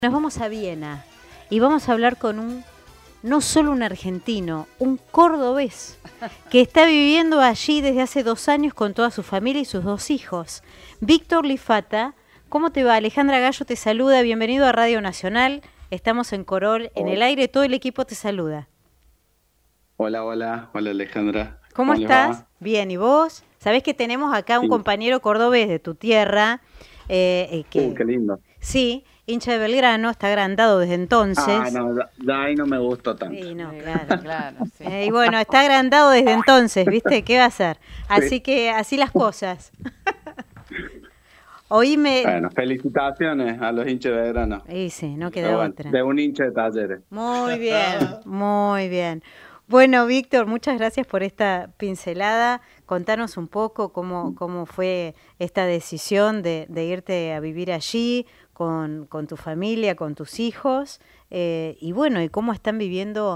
Nos vamos a Viena y vamos a hablar con no solo un argentino, un cordobés que está viviendo allí desde hace 2 años con toda su familia y sus 2 hijos. Víctor Lifata, ¿cómo te va? Alejandra Gallo te saluda, bienvenido a Radio Nacional. Estamos en Corol, en el aire, todo el equipo te saluda. Hola Alejandra. ¿Cómo estás? Bien, ¿y vos? Sabés que tenemos acá un compañero cordobés de tu tierra. Qué lindo. Sí, hincha de Belgrano, está agrandado desde entonces. No, ahí no me gustó tanto. Sí, no, claro. Sí. Y bueno, está agrandado desde entonces, ¿viste? ¿Qué va a hacer? Así que, así las cosas. Oíme. Bueno, felicitaciones a los hinchas de Belgrano. Sí, no queda otra. De un hincha de Talleres. Muy bien. Bueno, Víctor, muchas gracias por esta pincelada. Contanos un poco cómo fue esta decisión de irte a vivir allí con tu familia, con tus hijos, y bueno, y cómo están viviendo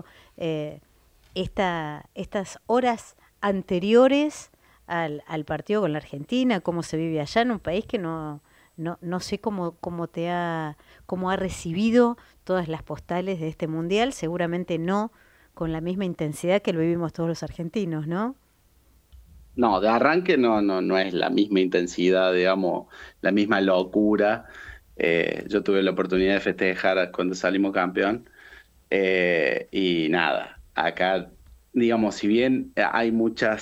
estas horas anteriores al partido con la Argentina, cómo se vive allá en un país que no sé cómo ha recibido todas las postales de este mundial, seguramente no con la misma intensidad que lo vivimos todos los argentinos, ¿no? No, de arranque no es la misma intensidad, digamos, la misma locura. Yo tuve la oportunidad de festejar cuando salimos campeón, y nada, acá, digamos, si bien hay mucha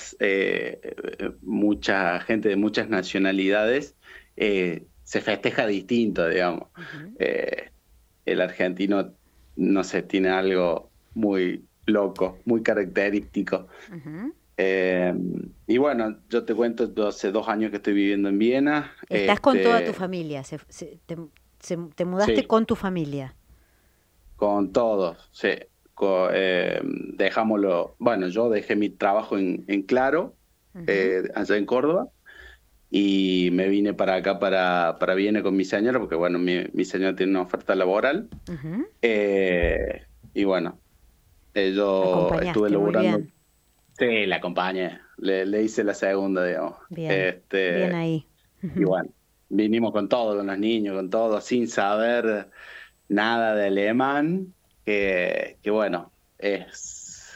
gente de muchas nacionalidades, se festeja distinto, digamos. Uh-huh. El argentino, no sé, tiene algo muy loco, muy característico. Uh-huh. Y bueno, yo te cuento, yo hace 2 años que estoy viviendo en Viena. ¿Estás con toda tu familia? ¿Te mudaste Sí, con tu familia? con todos, sí. Dejámoslo, bueno, yo dejé mi trabajo en Claro, Uh-huh. Allá en Córdoba, y me vine para acá, para Viena con mi señora, porque bueno, mi señora tiene una oferta laboral. Uh-huh. Y bueno, yo estuve laburando. Sí, la acompañé. Le hice la segunda, digamos. Bien, bien ahí. Y bueno, vinimos con todo, con los niños, con todo, sin saber nada de alemán, que bueno, es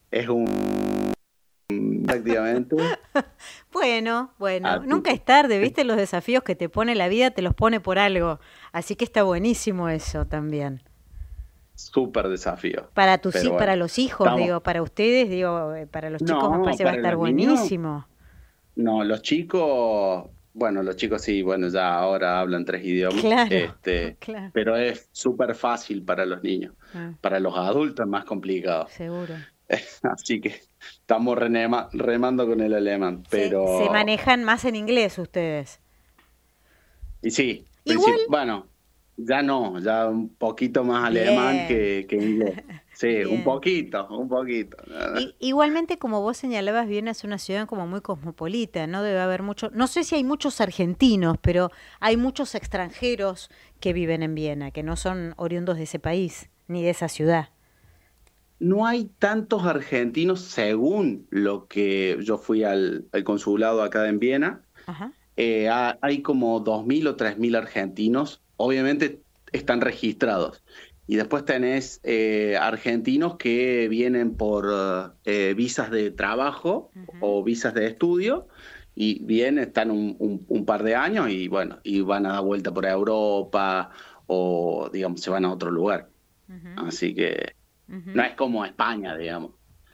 prácticamente. Bueno, nunca es tarde, ¿viste? Los desafíos que te pone la vida te los pone por algo. Así que está buenísimo eso también. Súper desafío. Para para los hijos, para ustedes, para los chicos me parece va a estar buenísimo. No, los chicos sí, bueno, ya ahora hablan 3 idiomas. Claro, claro. Pero es súper fácil para los niños. Para los adultos es más complicado. Seguro. Así que estamos remando con el alemán. Pero se manejan más en inglés ustedes. Y sí, igual. Ya un poquito más alemán que inglés. Sí, bien. un poquito. Igualmente, como vos señalabas, Viena es una ciudad como muy cosmopolita, ¿no? Debe haber no sé si hay muchos argentinos, pero hay muchos extranjeros que viven en Viena, que no son oriundos de ese país, ni de esa ciudad. No hay tantos argentinos, según lo que yo fui al consulado acá en Viena. Ajá. Hay como 2.000 o 3.000 argentinos, obviamente están registrados. Y después tenés argentinos que vienen por visas de trabajo, uh-huh, o visas de estudio, y están un par de años y bueno, y van a dar vuelta por Europa o digamos se van a otro lugar. Uh-huh. Así que no es como España, digamos.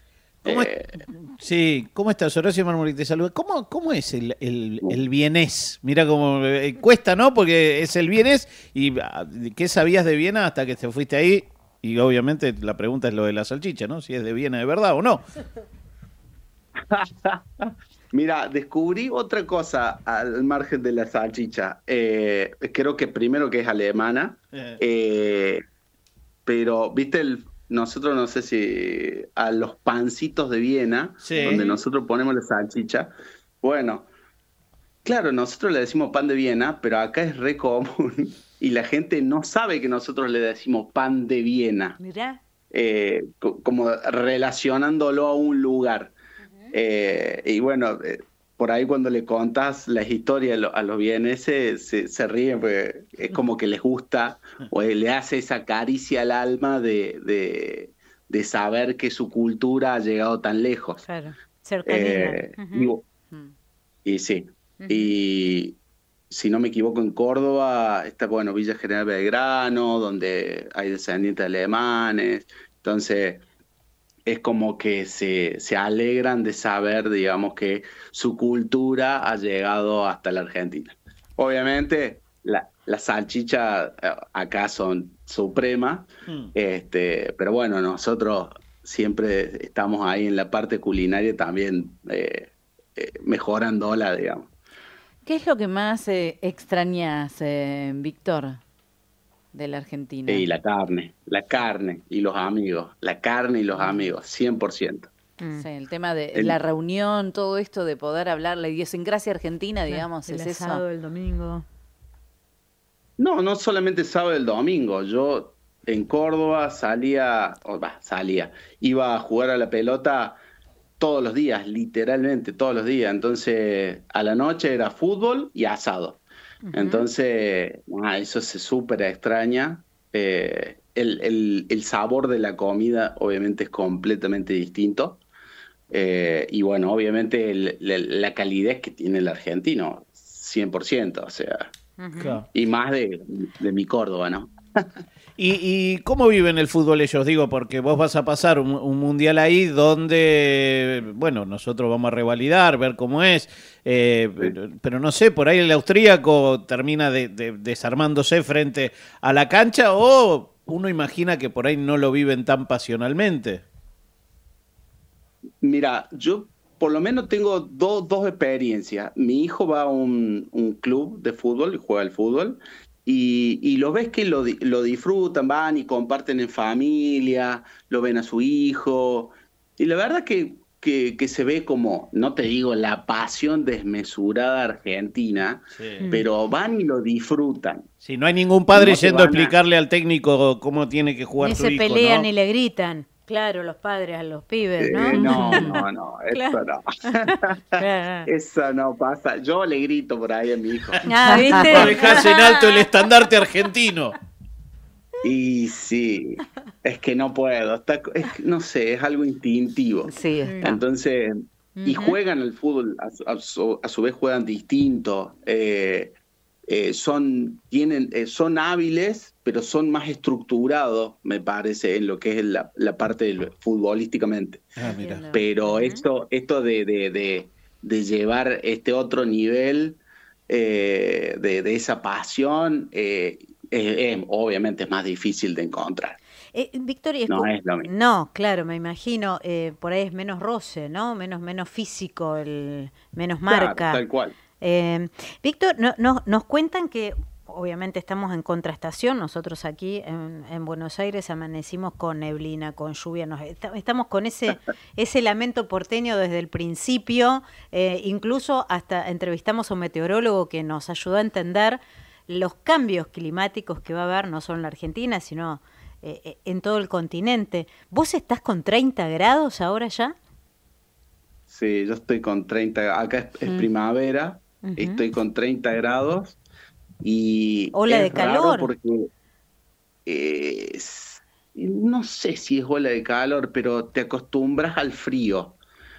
Sí, ¿cómo estás? Horacio Marmuri te saluda. ¿Cómo es el vienés? Mira cómo cuesta, ¿no? Porque es el vienés. ¿Y qué sabías de Viena hasta que te fuiste ahí? Y obviamente la pregunta es lo de la salchicha, ¿no? Si es de Viena de verdad o no. Mira, descubrí otra cosa al margen de la salchicha. Creo que primero que es alemana. Pero, ¿viste nosotros no sé si a los pancitos de Viena, sí, donde nosotros ponemos la salchicha? Bueno, claro, nosotros le decimos pan de Viena, pero acá es re común y la gente no sabe que nosotros le decimos pan de Viena. Mirá. Como relacionándolo a un lugar. Uh-huh. Y bueno, por ahí cuando le contás las historias a los vieneses se ríen, porque es como que les gusta, o le hace esa caricia al alma de saber que su cultura ha llegado tan lejos. Claro, cercanía. Y sí, Ujú. y si no me equivoco, en Córdoba está, bueno, Villa General Belgrano, donde hay descendientes alemanes, entonces es como que se alegran de saber, digamos, que su cultura ha llegado hasta la Argentina. Obviamente, las salchichas acá son supremas, pero bueno, nosotros siempre estamos ahí en la parte culinaria también mejorándola, digamos. ¿Qué es lo que más extrañas, Víctor, de la Argentina? Y la carne y los amigos, 100%. Sí, el tema de la reunión, todo esto de poder hablar la idiosincrasia argentina, digamos, el es asado eso. del domingo. No solamente sábado y el domingo. Yo en Córdoba iba a jugar a la pelota todos los días, literalmente todos los días. Entonces, a la noche era fútbol y asado. Entonces, eso se súper extraña. El sabor de la comida obviamente es completamente distinto. Y bueno, obviamente la calidez que tiene el argentino, 100%, o sea, Claro. y más de mi Córdoba, ¿no? ¿Y cómo viven el fútbol ellos? Digo, porque vos vas a pasar un mundial ahí donde, bueno, nosotros vamos a revalidar, ver cómo es, pero no sé, por ahí el austríaco termina desarmándose frente a la cancha, o uno imagina que por ahí no lo viven tan pasionalmente. Mira, yo por lo menos tengo dos experiencias. Mi hijo va a un club de fútbol y juega al fútbol. Y lo ves que lo disfrutan, van y comparten en familia, lo ven a su hijo. Y la verdad que se ve como, no te digo la pasión desmesurada argentina, pero van y lo disfrutan. Si no hay ningún padre No te yendo a van a- explicarle al técnico cómo tiene que jugar Ni su se hijo, pelean ¿no? ni le gritan. Claro, los padres a los pibes, ¿no? No, eso Claro. no. Claro. Eso no pasa. Yo le grito por ahí a mi hijo. Ah, No ¿viste? dejás en alto el estandarte argentino. Y sí, es que no puedo. No sé, es algo instintivo. Sí, está. Entonces, y juegan al fútbol, a su vez juegan distinto. Son hábiles, pero son más estructurados, me parece, en lo que es la parte futbolísticamente. Ah, mira. Entiendo. Pero esto de llevar este otro nivel de esa pasión, obviamente es más difícil de encontrar. Victoria, No es lo mismo. No, claro, me imagino, por ahí es menos roce, ¿no? Menos físico, menos marca. Claro, tal cual. Víctor, nos cuentan que obviamente estamos en contraestación, nosotros aquí en Buenos Aires amanecimos con neblina, con lluvia, estamos con ese lamento porteño desde el principio, incluso hasta entrevistamos a un meteorólogo que nos ayudó a entender los cambios climáticos que va a haber, no solo en la Argentina, sino en todo el continente. ¿Vos estás con 30 grados ahora ya? Sí, yo estoy con 30, acá es primavera, estoy con 30 grados y Ola es de calor. raro porque no sé si es ola de calor, pero te acostumbras al frío.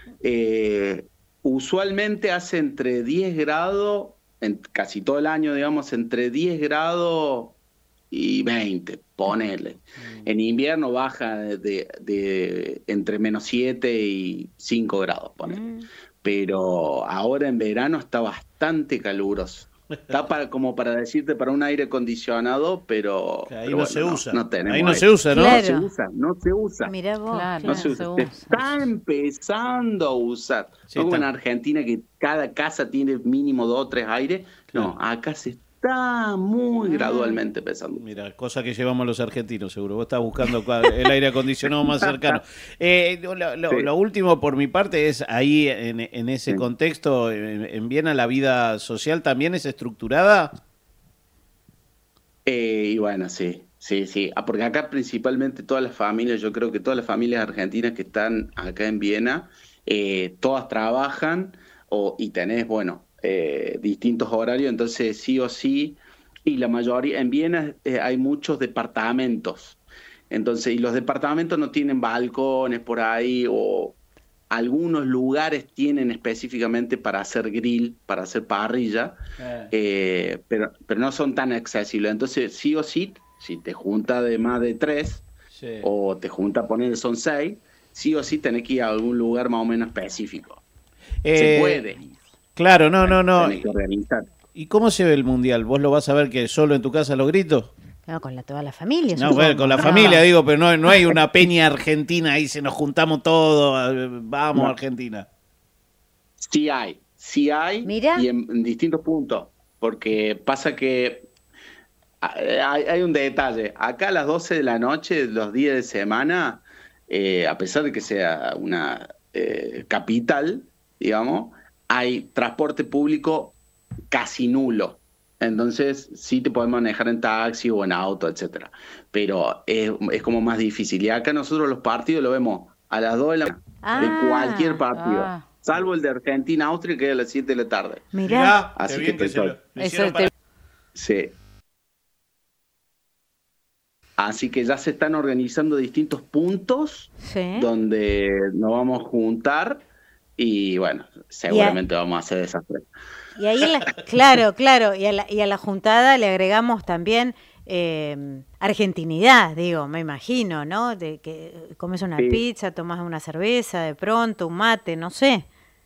Usualmente hace entre 10 grados, casi todo el año, digamos, entre 10 grados y 20, ponele. En invierno baja de entre menos 7 y 5 grados, ponele. Pero ahora en verano está bastante caluroso. Está como para decirte, para un aire acondicionado, pero... Que ahí pero no bueno, se usa. No tenemos Ahí no aire. se usa, ¿no? Claro. No se usa. Mirá vos. Claro. No se usa. Se está empezando a usar. Sí, no como en está. Argentina, que cada casa tiene mínimo 2 o 3 aires. Claro. No, acá se está muy gradualmente empezando. Mira, cosa que llevamos los argentinos, seguro. Vos estás buscando el aire acondicionado más cercano. Lo último por mi parte es ahí, en ese contexto, en Viena, la vida social también es estructurada. Y bueno, sí. Porque acá principalmente todas las familias, yo creo que todas las familias argentinas que están acá en Viena, todas trabajan y tenés, bueno, distintos horarios, entonces sí o sí, y la mayoría, en Viena hay muchos departamentos, entonces, y los departamentos no tienen balcones por ahí, o algunos lugares tienen específicamente para hacer grill, para hacer parrilla, pero no son tan accesibles, entonces sí o sí, si te junta de más de 3, Sí. o te junta, poner son 6, sí o sí tenés que ir a algún lugar más o menos específico. Se puede. Claro, no. Tenés que organizar. ¿Y cómo se ve el Mundial? ¿Vos lo vas a ver que solo en tu casa los gritos? No, con toda la familia. No, supongo. bueno, con la familia digo, pero no hay una peña argentina ahí, se nos juntamos todos, vamos No. Argentina. Sí hay, Mirá. y en distintos puntos, porque pasa que hay un detalle. Acá a las 12 de la noche, los días de semana, a pesar de que sea una capital, digamos, hay transporte público casi nulo. Entonces sí te podés manejar en taxi o en auto, etcétera. Pero es como más difícil. Y acá nosotros los partidos lo vemos a las 2 de la mañana, de cualquier partido. Salvo el de Argentina-Austria, que es a las 7 de la tarde. Mirá. Así qué que bien te se lo Eso hicieron te- para- Sí. Así que ya se están organizando distintos puntos Sí. donde nos vamos a juntar y bueno, seguramente vamos a hacer desastre. Y ahí, claro, y a la juntada le agregamos también argentinidad, digo, me imagino, ¿no? De que comes una Sí. pizza, tomas una cerveza, de pronto, un mate, no sé.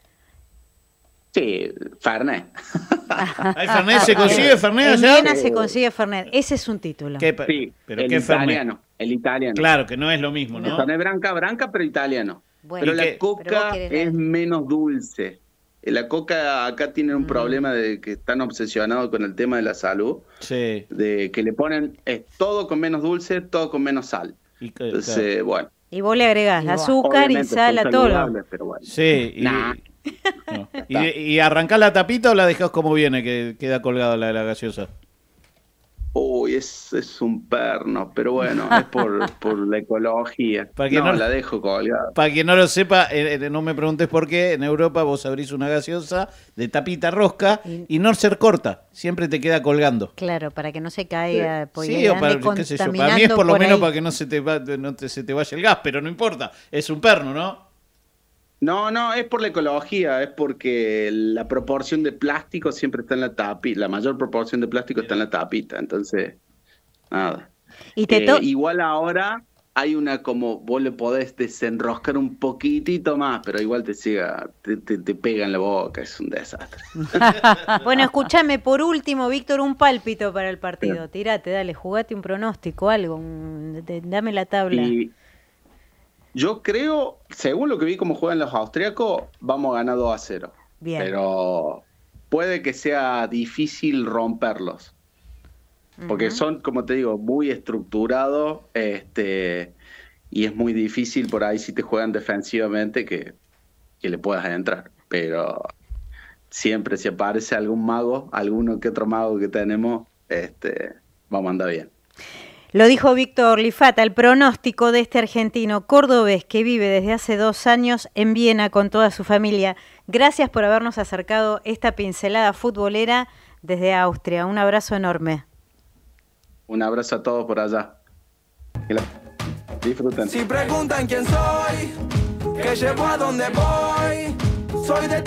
Sí, Fernet. ¿Hay Fernet? ¿Se consigue Fernet En allá? Viena se consigue Fernet, ese es un título. ¿Qué, Sí, pero el qué Fernet? italiano, el italiano. Claro, que no es lo mismo, El ¿no? Fernet branca, pero italiano. Bueno, Pero ¿y la qué? Pero vos coca querés es la- menos dulce. La coca acá tiene un problema de que están obsesionados con el tema de la salud, Sí. de que le ponen todo con menos dulce, todo con menos sal. Entonces, bueno. Y vos le agregás Y vos, azúcar y obviamente sal son a todo. saludables, pero bueno. Sí, Nah. no. ¿Y arrancás la tapita o la dejás como viene, que queda colgada la de la gaseosa? Uy, es un perno, pero bueno, es por la ecología. Para que no- la dejo colgada. Para quien no lo sepa, no me preguntes por qué, en Europa vos abrís una gaseosa de tapita rosca y no ser corta, siempre te queda colgando. Claro, para que no se caiga, porque Sí, o ande para, qué sé yo, para mí es contaminando por lo menos ahí. para que no se te vaya el gas, pero no importa, es un perno, ¿no? No, es por la ecología, es porque la proporción de plástico siempre está en la tapita, la mayor proporción de plástico está en la tapita, entonces, nada. Y te Igual ahora hay una como, vos le podés desenroscar un poquitito más, pero igual te pega en la boca, es un desastre. Bueno, escúchame, por último, Víctor, un pálpito para el partido. Tirate, dale, jugate un pronóstico, algo, dame la tabla. Y yo creo, según lo que vi cómo juegan los austriacos, vamos a ganar 2-0. Bien. Pero puede que sea difícil romperlos. Porque son, como te digo, muy estructurados, y es muy difícil por ahí si te juegan defensivamente que le puedas entrar. Pero siempre si aparece algún mago, alguno que otro mago que tenemos, vamos a andar bien. Lo dijo Víctor Lifata, el pronóstico de este argentino cordobés que vive desde hace 2 años en Viena con toda su familia. Gracias por habernos acercado esta pincelada futbolera desde Austria. Un abrazo enorme. Un abrazo a todos por allá. Que la disfruten. Si preguntan quién soy, que llevo a donde voy, soy de